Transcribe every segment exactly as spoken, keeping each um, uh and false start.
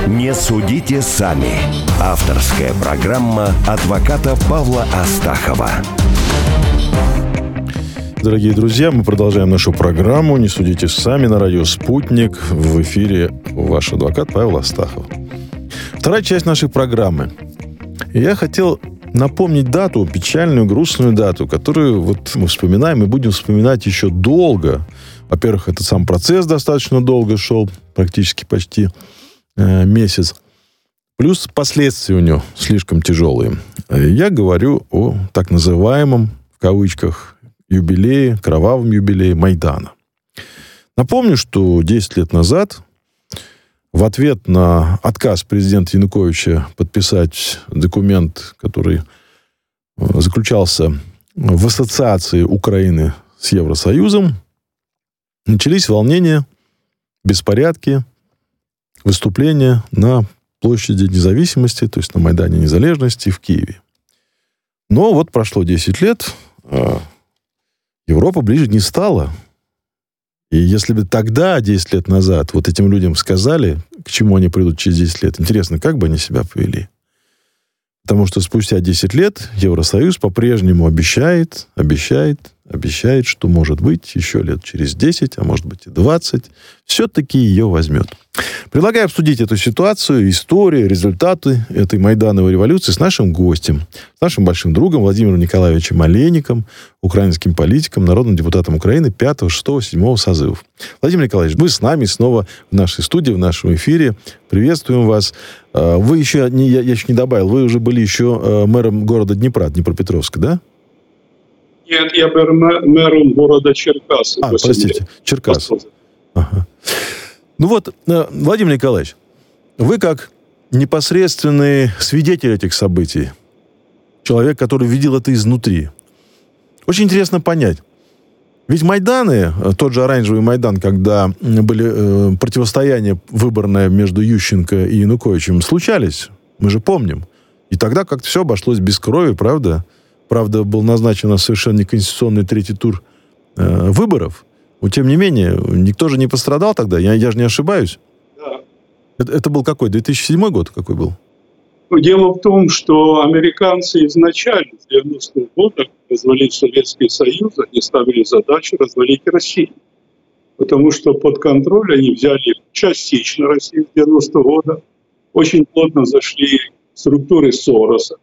Не судите сами. Авторская программа адвоката Павла Астахова. Дорогие друзья, мы продолжаем нашу программу «Не судите сами» на радио «Спутник». В эфире ваш адвокат Павел Астахов. Вторая часть нашей программы. Я хотел напомнить дату, печальную, грустную дату, которую вот мы вспоминаем и будем вспоминать еще долго. Во-первых, этот сам процесс достаточно долго шел, практически почти э, месяц. Плюс последствия у него слишком тяжелые. Я говорю о так называемом, в кавычках, юбилее, кровавом юбилее Майдана. Напомню, что десять лет назад в ответ на отказ президента Януковича подписать документ, который заключался в ассоциации Украины с Евросоюзом, начались волнения, беспорядки, выступления на площади Независимости, то есть на Майдане Незалежности в Киеве. Но вот прошло десять лет, а Европа ближе не стала. И если бы тогда, десять лет назад, вот этим людям сказали, к чему они придут через десять лет, интересно, как бы они себя повели? Потому что спустя десять лет Евросоюз по-прежнему обещает, обещает, обещает, что, может быть, еще лет через десять, а может быть и двадцать, все-таки ее возьмет. Предлагаю обсудить эту ситуацию, историю, результаты этой майдановой революции с нашим гостем, с нашим большим другом Владимиром Николаевичем Олейником, украинским политиком, народным депутатом Украины пятого, шестого, седьмого созывов. Владимир Николаевич, вы с нами снова в нашей студии, в нашем эфире. Приветствуем вас. Вы еще, не, я, я еще не добавил, вы уже были еще мэром города Днепра, Днепропетровска, да? Нет, я был мэром города Черкассы. А, простите, Черкассы. Ага. Ну вот, Владимир Николаевич, вы как непосредственный свидетель этих событий, человек, который видел это изнутри, очень интересно понять. Ведь Майданы, тот же оранжевый Майдан, когда были э, противостояния выборные между Ющенко и Януковичем, случались, мы же помним. И тогда как-то все обошлось без крови, правда? Правда, был назначен совершенно неконституционный третий тур э, выборов. Но, тем не менее, никто же не пострадал тогда. Я, я же не ошибаюсь. Да. Это, это был какой? две тысячи седьмой год какой был? Дело в том, что американцы изначально с девяностых годов, развалив Советский Союз, они ставили задачу развалить Россию. Потому что под контроль они взяли частично Россию с девяностого года, очень плотно зашли в структуры Сороса,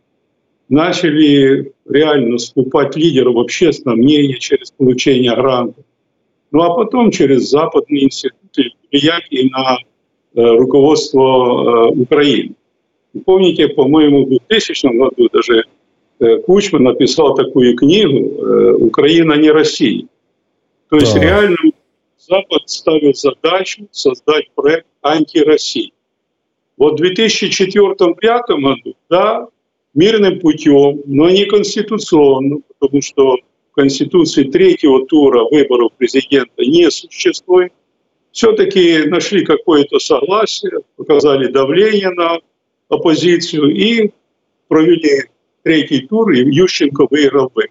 начали реально скупать лидеров общественного мнения через получение грантов. Ну а потом через западные институты влиять на э, руководство э, Украины. И помните, по-моему, в двухтысячном году даже э, Кучма написал такую книгу э, «Украина не Россия». То есть да. Реально Запад ставил задачу создать проект антироссии. Вот в две тысячи четвёртом — две тысячи пятом году, да, мирным путем, но не конституционно, потому что в Конституции третьего тура выборов президента не существует. Все-таки нашли какое-то согласие, показали давление на оппозицию и провели третий тур, и Ющенко выиграл выборы.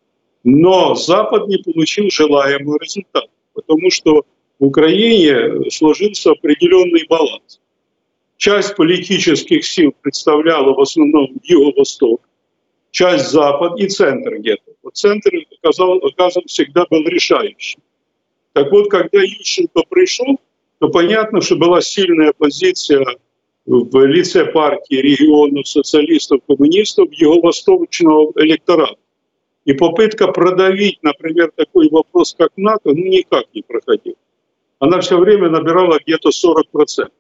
Но Запад не получил желаемого результата, потому что в Украине сложился определенный баланс. Часть политических сил представляла в основном Юго-Восток, часть Запад и центр где-то. Вот центр, оказывается, всегда был решающим. Так вот, когда Ющенко пришел, то понятно, что была сильная позиция в лице партии регионов, социалистов, коммунистов, юго-восточного электората. И попытка продавить, например, такой вопрос, как НАТО, ну никак не проходила. Она все время набирала где-то сорок процентов.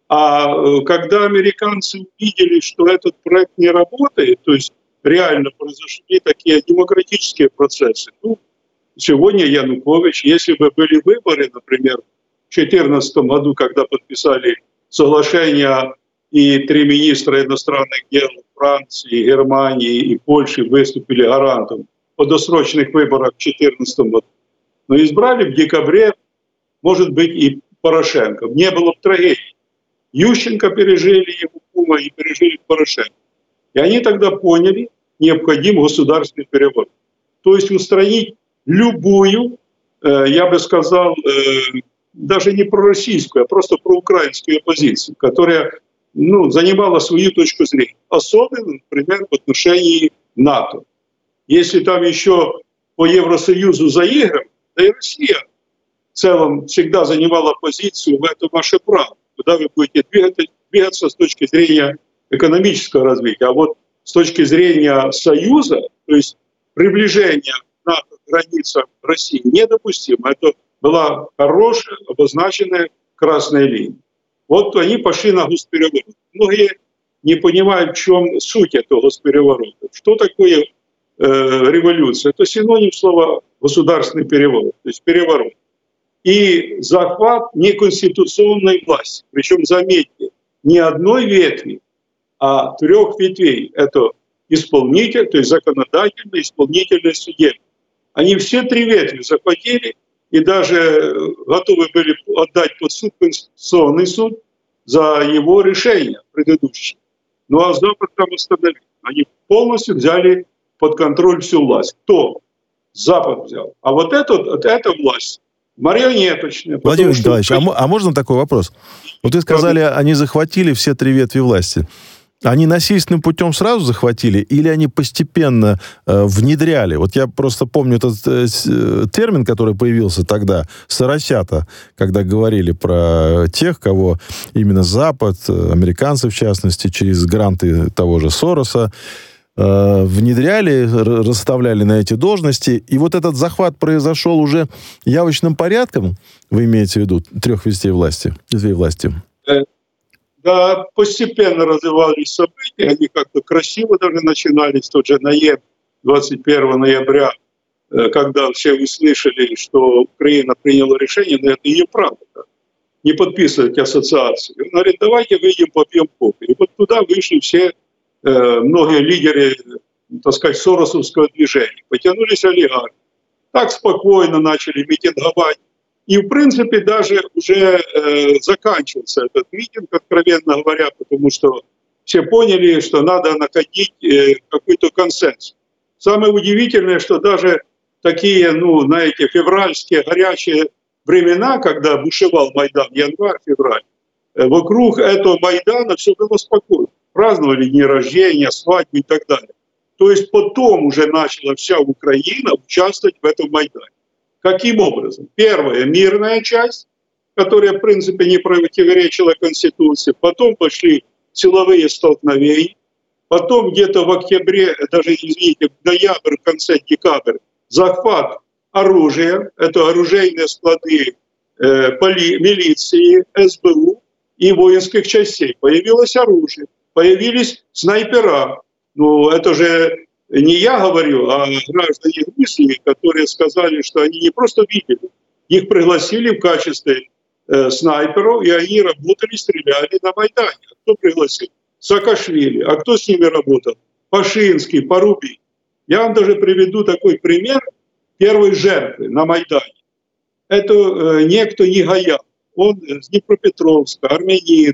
А когда американцы увидели, что этот проект не работает, то есть реально произошли такие демократические процессы. Ну, сегодня Янукович, если бы были выборы, например, в две тысячи четырнадцатом году, когда подписали соглашение и три министра иностранных дел Франции, Германии и Польши выступили гарантом по досрочных выборах в две тысячи четырнадцатом году, но избрали в декабре, может быть, и Порошенко. Не было бы трагедии. Ющенко пережили его кума и пережили Порошенко. И они тогда поняли, необходим государственный переворот. То есть устранить любую, э, я бы сказал, э, даже не пророссийскую, а просто проукраинскую оппозицию, которая ну, занимала свою точку зрения. Особенно, например, в отношении НАТО. Если там еще по Евросоюзу заигрывать, да и Россия в целом всегда занимала позицию, в этом ваше право, куда вы будете двигаться, двигаться с точки зрения экономического развития. А вот с точки зрения Союза, то есть приближение НАТО к границам России недопустимо. Это была хорошая, обозначенная красная линия. Вот они пошли на госпереворот. Многие не понимают, в чем суть этого госпереворота. Что такое э, революция? Это синоним слова «государственный переворот», то есть переворот. И захват неконституционной власти. Причем, заметьте, не одной ветви, а трех ветвей. Это исполнитель, то есть законодательный, исполнительный, судебный. Они все три ветви захватили и даже готовы были отдать под суд Конституционный суд за его решение предыдущее. Ну а Запад там остановил. Они полностью взяли под контроль всю власть. Кто? Запад взял. А вот эта, вот эта власть марионеточная. Владимир Николаевич, что... а, а можно такой вопрос? Вот вы сказали, они захватили все три ветви власти. Они насильственным путем сразу захватили или они постепенно э, внедряли? Вот я просто помню этот э, термин, который появился тогда, «соросята», когда говорили про тех, кого именно Запад, американцы в частности, через гранты того же Сороса, э, внедряли, расставляли на эти должности. И вот этот захват произошел уже явочным порядком, вы имеете в виду, трех ветвей власти? Ветвей власти. Да, постепенно развивались события, они как-то красиво даже начинались, тот же ноябрь, двадцать первого ноября, когда все услышали, что Украина приняла решение, но это ее право, да, не подписывать ассоциацию. Он говорит, давайте выйдем, попьем кофе. И вот туда вышли все, э, многие лидеры, так сказать, соросовского движения. Потянулись олигархи, так спокойно начали митинговать. И, в принципе, даже уже э, заканчивался этот митинг, откровенно говоря, потому что все поняли, что надо находить э, какой-то консенсус. Самое удивительное, что даже такие, ну, знаете, февральские горячие времена, когда бушевал Майдан, январь-февраль, э, вокруг этого Майдана все было спокойно. Праздновали дни рождения, свадьбы и так далее. То есть потом уже начала вся Украина участвовать в этом Майдане. Каким образом? Первая – мирная часть, которая, в принципе, не противоречила Конституции. Потом пошли силовые столкновения. Потом где-то в октябре, даже, извините, в ноябрь, в конце декабря, захват оружия. Это оружейные склады э, поли, милиции, эс бэ у и воинских частей. Появилось оружие, появились снайпера. Ну, это же... Не я говорю, а граждане Грузии, которые сказали, что они не просто видели, их пригласили в качестве э, снайперов, и они работали, стреляли на Майдане. А кто пригласил? Саакашвили. А кто с ними работал? Пашинский, Порубий. Я вам даже приведу такой пример первой жертвы на Майдане. Это э, некто Негаян. Он из Днепропетровска, армянин.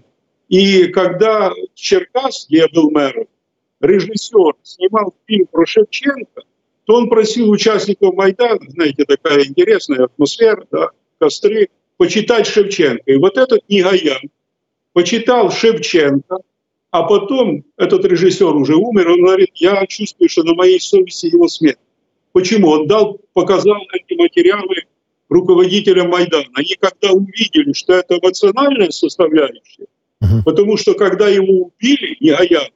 И когда в Черкас, где я был мэром, режиссер снимал фильм про Шевченко, то он просил участников Майдана, знаете, такая интересная атмосфера, да, костры, почитать Шевченко. И вот этот Негаян почитал Шевченко, а потом этот режиссер уже умер, он говорит, я чувствую, что на моей совести его смерть. Почему? Он дал, показал эти материалы руководителям Майдана. Они когда увидели, что это эмоциональная составляющая, uh-huh. потому что когда его убили, Негаян,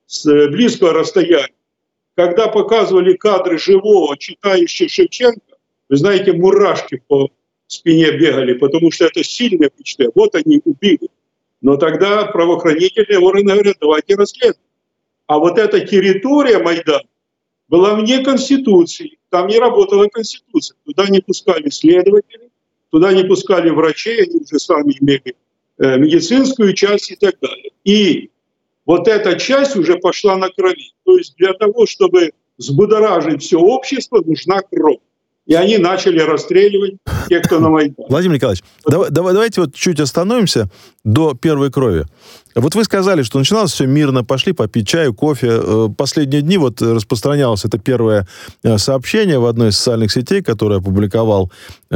с близкого расстояния, когда показывали кадры живого, читающего Шевченко, вы знаете, мурашки по спине бегали, потому что это сильное впечатление. Вот они убили. Но тогда правоохранительные органы говорят, давайте расследуем. А вот эта территория Майдана была вне Конституции. Там не работала Конституция. Туда не пускали следователей, туда не пускали врачей, они уже сами имели э, медицинскую часть и так далее. И вот эта часть уже пошла на крови. То есть для того, чтобы взбудоражить все общество, нужна кровь. И они начали расстреливать тех, кто на Майдане. Владимир Николаевич, давай, давай, давайте вот чуть остановимся до первой крови. Вот вы сказали, что начиналось все мирно, пошли попить чаю, кофе. Последние дни вот распространялось это первое сообщение в одной из социальных сетей, которое опубликовал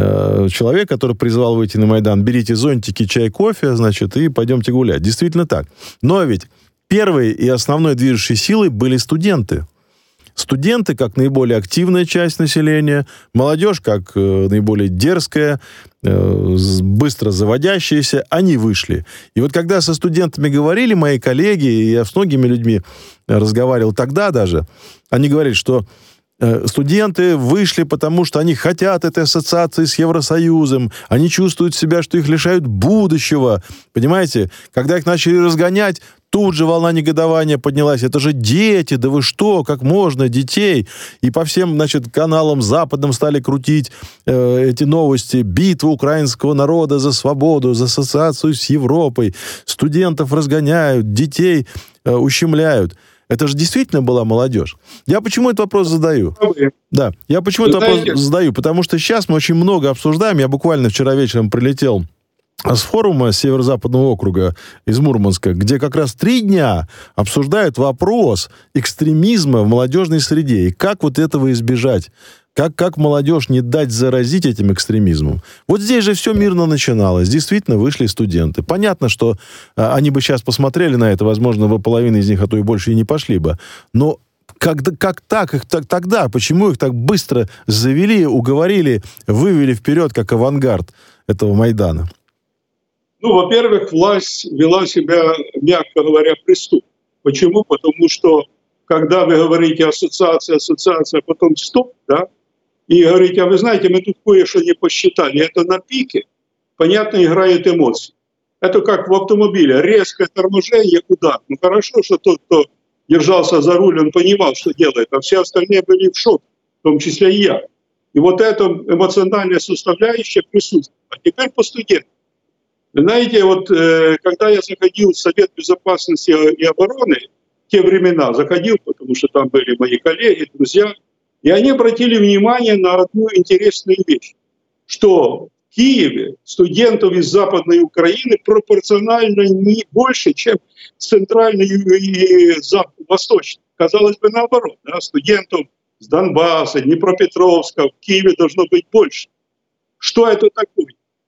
э, человек, который призвал выйти на Майдан. Берите зонтики, чай, кофе, значит, и пойдемте гулять. Действительно так. Но ведь первой и основной движущей силой были студенты. Студенты, как наиболее активная часть населения, молодежь, как э, наиболее дерзкая, э, быстро заводящаяся, они вышли. И вот когда со студентами говорили мои коллеги, и я с многими людьми разговаривал тогда даже, они говорили, что э, студенты вышли, потому что они хотят этой ассоциации с Евросоюзом, они чувствуют себя, что их лишают будущего. Понимаете, когда их начали разгонять, тут же волна негодования поднялась. Это же дети, да вы что, как можно, детей? И по всем, значит, каналам западным стали крутить э, эти новости. Битва украинского народа за свободу, за ассоциацию с Европой. Студентов разгоняют, детей э, ущемляют. Это же действительно была молодежь. Я почему этот вопрос задаю? Да, я почему этот вопрос задаю? Потому что сейчас мы очень много обсуждаем. Я буквально вчера вечером прилетел с форума Северо-Западного округа из Мурманска, где как раз три дня обсуждают вопрос экстремизма в молодежной среде. И как вот этого избежать? Как, как молодежь не дать заразить этим экстремизмом? Вот здесь же все мирно начиналось. Действительно, вышли студенты. Понятно, что а, они бы сейчас посмотрели на это, возможно, бы половина из них, а то и больше и не пошли бы. Но как, как так их так, тогда? Почему их так быстро завели, уговорили, вывели вперед, как авангард этого Майдана? Ну, во-первых, власть вела себя, мягко говоря, преступно. Почему? Потому что, когда вы говорите ассоциация, ассоциация, а потом стоп, да, и говорите, а вы знаете, мы тут кое-что не посчитали, это на пике, понятно, играют эмоции. Это как в автомобиле, резкое торможение, удар. Ну, хорошо, что тот, кто держался за руль, он понимал, что делает, а все остальные были в шоке, в том числе и я. И вот эта эмоциональная составляющая присутствует. А теперь по студентам. Знаете, вот э, когда я заходил в Совет Безопасности и обороны, в те времена заходил, потому что там были мои коллеги, друзья, и они обратили внимание на одну интересную вещь, что в Киеве студентов из Западной Украины пропорционально не больше, чем центральной и восточной. Казалось бы, наоборот, да, студентов с Донбасса, Днепропетровска в Киеве должно быть больше. Что это такое?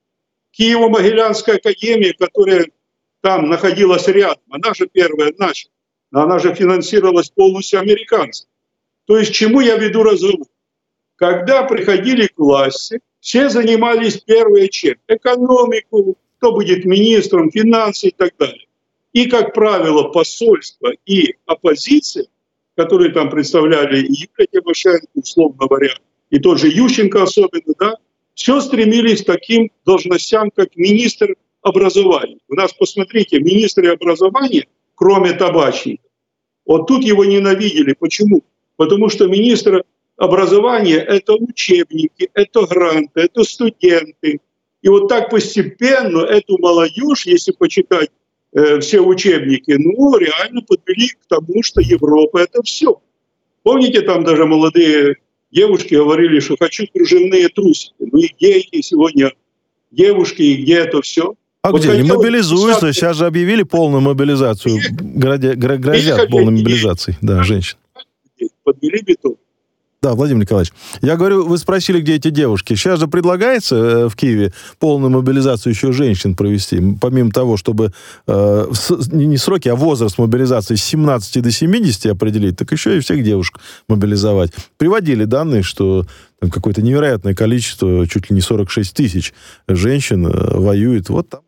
Киево-Могилянская академия, которая там находилась рядом, она же первая начала, она же финансировалась полностью американцами. То есть к чему я веду разговор? Когда приходили к власти, все занимались первое чем? Экономику, кто будет министром, финансы и так далее. И, как правило, посольство и оппозиция, которые там представляли и Юлия Тимошенко, условно говоря, и тот же Ющенко особенно, да, все стремились к таким должностям, как министр образования. У нас, посмотрите, министр образования, кроме табачника, вот тут его ненавидели. Почему? Потому что министр образования – это учебники, это гранты, это студенты. И вот так постепенно эту молодежь, если почитать э, все учебники, ну, реально подвели к тому, что Европа – это все. Помните, там даже молодые девушки говорили, что хочу кружевные трусики. Ну и где эти сегодня девушки, и где это все? А вот где? Не мобилизуются. Писать... Сейчас же объявили полную мобилизацию. Грозят, грозят полной мобилизацией. Да, женщин. Подвели бетон. Да, Владимир Николаевич, я говорю, вы спросили, где эти девушки. Сейчас же предлагается в Киеве полную мобилизацию еще женщин провести. Помимо того, чтобы э, не сроки, а возраст мобилизации с семнадцати до семидесяти определить, так еще и всех девушек мобилизовать. Приводили данные, что там какое-то невероятное количество, чуть ли не сорок шесть тысяч женщин воюет. Вот там.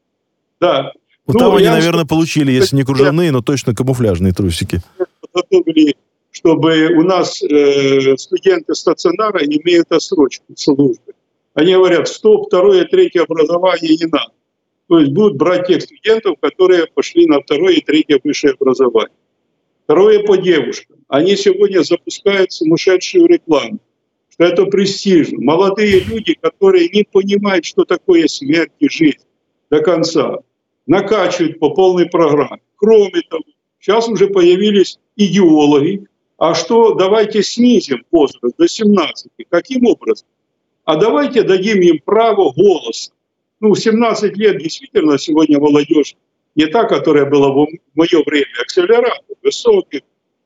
Да. Вот ну, там они, я... наверное, получили, если не кружевные, но точно камуфляжные трусики. Подготовили, чтобы у нас э, студенты стационара имеют отсрочку службы. Они говорят, стоп, второе, третье образование не надо. То есть будут брать тех студентов, которые пошли на второе и третье высшее образование. Второе по девушкам. Они сегодня запускают сумасшедшую рекламу, что это престижно. Молодые люди, которые не понимают, что такое смерть и жизнь до конца, накачивают по полной программе. Кроме того, сейчас уже появились идеологи, а что давайте снизим возраст до семнадцати. Каким образом? А давайте дадим им право голоса. Ну, в семнадцать лет действительно сегодня молодежь не та, которая была в мое время, акселераторы, высокие,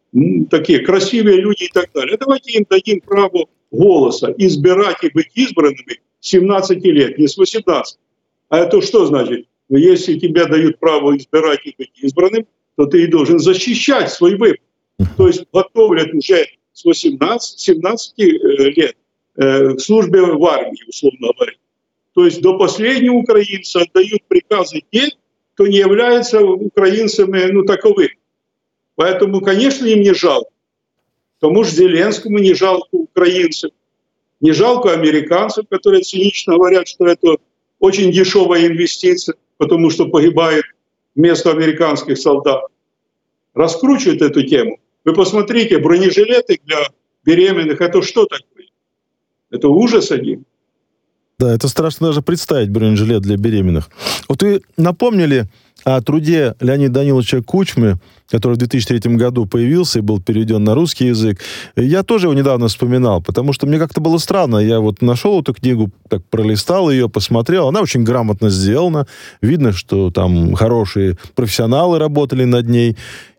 такие красивые люди и так далее. Давайте им дадим право голоса, избирать и быть избранными с семнадцати лет, не с восемнадцати. А это что значит? Ну, если тебе дают право избирать и быть избранным, то ты и должен защищать свой выбор. То есть готовят уже с восемнадцати-семнадцати лет к службе в армии, условно говоря. То есть до последнего украинца отдают приказы те, кто не является украинцами, ну, таковыми. Поэтому, конечно, им не жалко. Тому же Зеленскому не жалко украинцев, не жалко американцев, которые цинично говорят, что это очень дешевая инвестиция, потому что погибает вместо американских солдат. Раскручивают эту тему. Вы посмотрите, бронежилеты для беременных, это что такое? Это ужас один. Да, это страшно даже представить, бронежилет для беременных. Вот вы напомнили о труде Леонида Даниловича Кучмы, который в две тысячи третьем году появился и был переведен на русский язык. Я тоже его недавно вспоминал, потому что мне как-то было странно. Я вот нашел эту книгу, так пролистал ее, посмотрел. Она очень грамотно сделана. Видно, что там хорошие профессионалы работали над ней.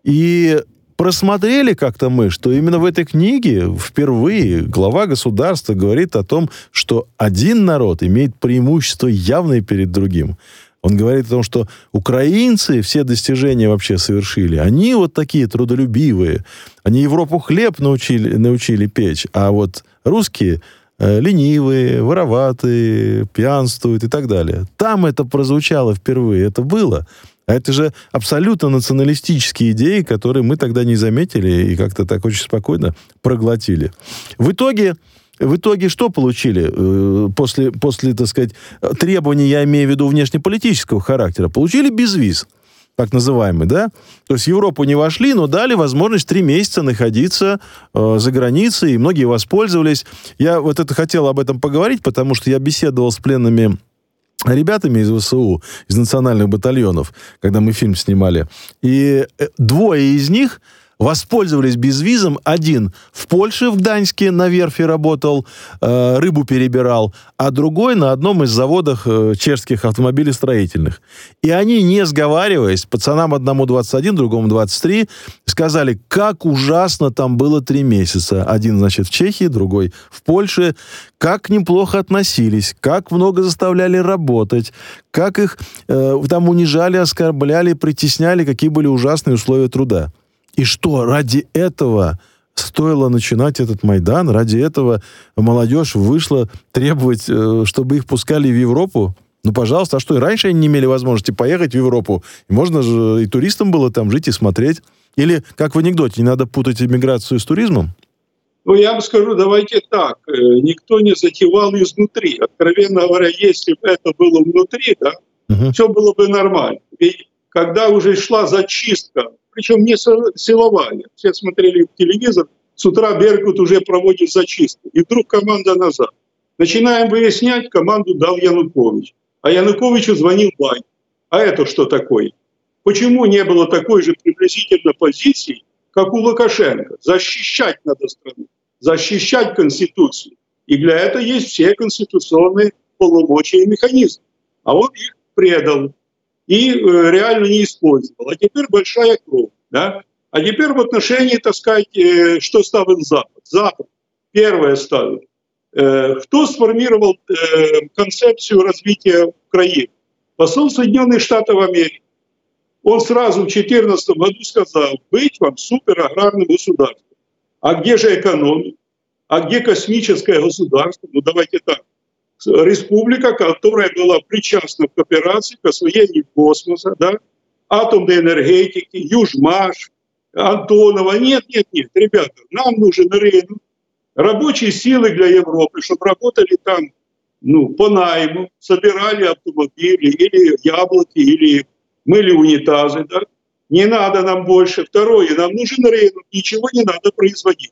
И просмотрели как-то мы, что именно в этой книге впервые глава государства говорит о том, что один народ имеет преимущество явное перед другим. Он говорит о том, что украинцы все достижения вообще совершили. Они вот такие трудолюбивые. Они Европу хлеб научили, научили печь, а вот русские э, ленивые, вороватые, пьянствуют и так далее. Там это прозвучало впервые, это было. А это же абсолютно националистические идеи, которые мы тогда не заметили и как-то так очень спокойно проглотили. В итоге... В итоге что получили после, после, так сказать, требований, я имею в виду внешнеполитического характера? Получили безвиз, так называемый, да? То есть в Европу не вошли, но дали возможность три месяца находиться э, за границей, и многие воспользовались. Я вот это хотел об этом поговорить, потому что я беседовал с пленными ребятами из ВСУ, из национальных батальонов, когда мы фильм снимали. И двое из них воспользовались безвизом. Один в Польше, в Гданьске, на верфи работал, э, рыбу перебирал, а другой на одном из заводов э, чешских автомобилестроительных. И они, не сговариваясь, пацанам одному двадцать один, другому двадцать три, сказали, как ужасно там было три месяца. Один, значит, в Чехии, другой в Польше. Как неплохо относились, как много заставляли работать, как их э, там унижали, оскорбляли, притесняли, какие были ужасные условия труда. И что, ради этого стоило начинать этот Майдан? Ради этого молодежь вышла требовать, чтобы их пускали в Европу? Ну, пожалуйста, а что, и раньше они не имели возможности поехать в Европу? И можно же и туристам было там жить и смотреть. Или, как в анекдоте, не надо путать иммиграцию с туризмом? Ну, я вам скажу, давайте так. Никто не затевал изнутри. Откровенно говоря, если бы это было внутри, да, угу. все было бы нормально. Ведь когда уже шла зачистка, причем не силовая. Все смотрели телевизор, с утра Беркут уже проводит зачистку. И вдруг команда назад. Начинаем выяснять, команду дал Янукович. А Януковичу звонил Байден. А это что такое? Почему не было такой же приблизительно позиции, как у Лукашенко? Защищать надо страну, защищать Конституцию. И для этого есть все конституционные полномочия и механизмы. А он их предал. И э, реально не использовал. А теперь большая кровь. Да? А теперь в отношении, так сказать, э, что ставил Запад. Запад первое ставил. Э, кто сформировал э, концепцию развития Украины? Посол Соединенных Штатов Америки. Он сразу в две тысячи четырнадцатом году сказал, быть вам супераграрным государством. А где же экономика? А где космическое государство? Ну давайте так. Республика, которая была причастна к операции к освоению космоса, да, атомной энергетики, Южмаш, Антонова. Нет, нет, нет, ребята, нам нужен рынок, рабочие силы для Европы, чтобы работали там, ну, по найму, собирали автомобили или яблоки, или мыли унитазы, да. Не надо нам больше. Второе, нам нужен рынок, ничего не надо производить.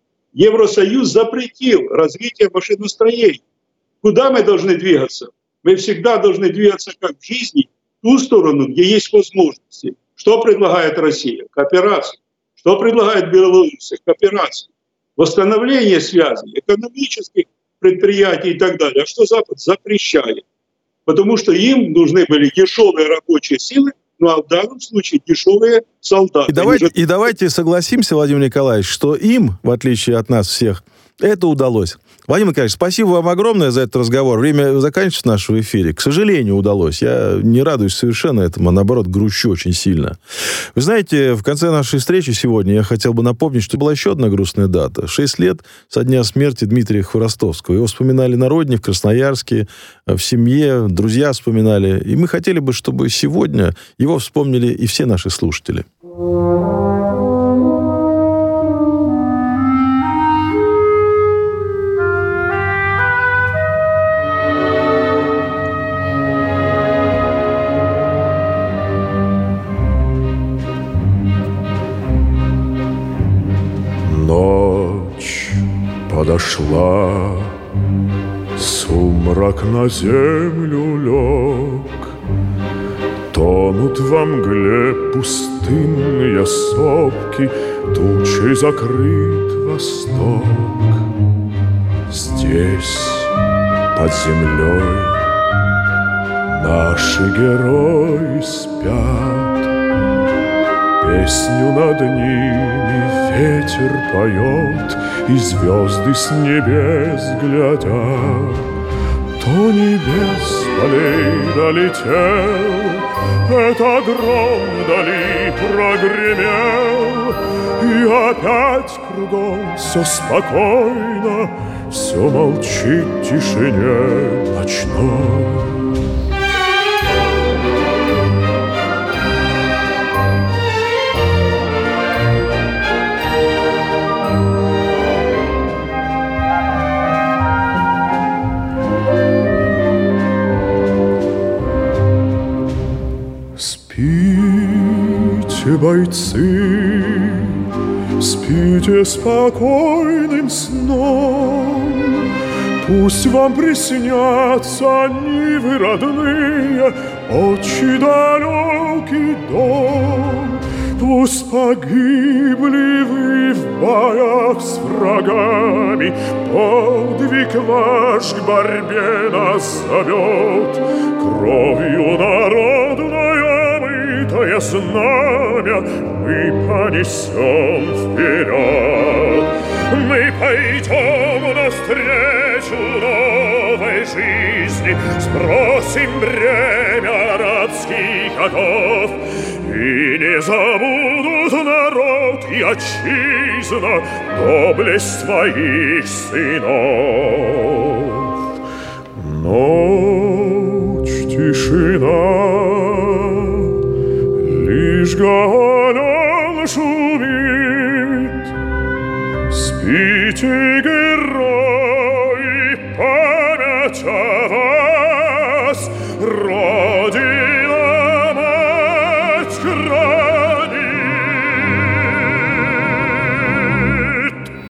Евросоюз запретил развитие машиностроения. Куда мы должны двигаться? Мы всегда должны двигаться, как в жизни, в ту сторону, где есть возможности. Что предлагает Россия? Кооперацию. Что предлагает белорусы? Кооперацию, восстановление связей, экономических предприятий и так далее. А что Запад запрещает? Потому что им нужны были дешевые рабочие силы, ну а в данном случае дешевые солдаты. И давайте, же... и давайте согласимся, Владимир Николаевич, что им, в отличие от нас всех, это удалось. Владимир Николаевич, спасибо вам огромное за этот разговор. Время заканчивается в нашем эфире. К сожалению, удалось. Я не радуюсь совершенно этому, а наоборот, грущу очень сильно. Вы знаете, в конце нашей встречи сегодня я хотел бы напомнить, что была еще одна грустная дата. Шесть лет со дня смерти Дмитрия Хворостовского. Его вспоминали на родине, в Красноярске, в семье, друзья вспоминали. И мы хотели бы, чтобы сегодня его вспомнили и все наши слушатели. Ночь подошла, сумрак на землю лег, тонут во мгле пустынные сопки, тучей закрыт восток. Здесь, под землей, наши герои спят, песню над ними ветер поет, и звезды с небес глядят. То небес полей долетел, это гром вдали прогремел, и опять кругом все спокойно, все молчит в тишине ночной. Спите, бойцы, спите спокойным сном, пусть вам приснятся нивы родные, отчий далекий дом. Пусть погибли вы в боях с врагами, подвиг ваш к борьбе нас зовет, кровью народной омытое знамя мы понесем вперед. Мы пойдем навстречу новой жизни, сбросим бремя рабских оков, и не забудут народ и отчизна доблесть своих сынов. Ночь, тишина, лишь гален шумит. Спите,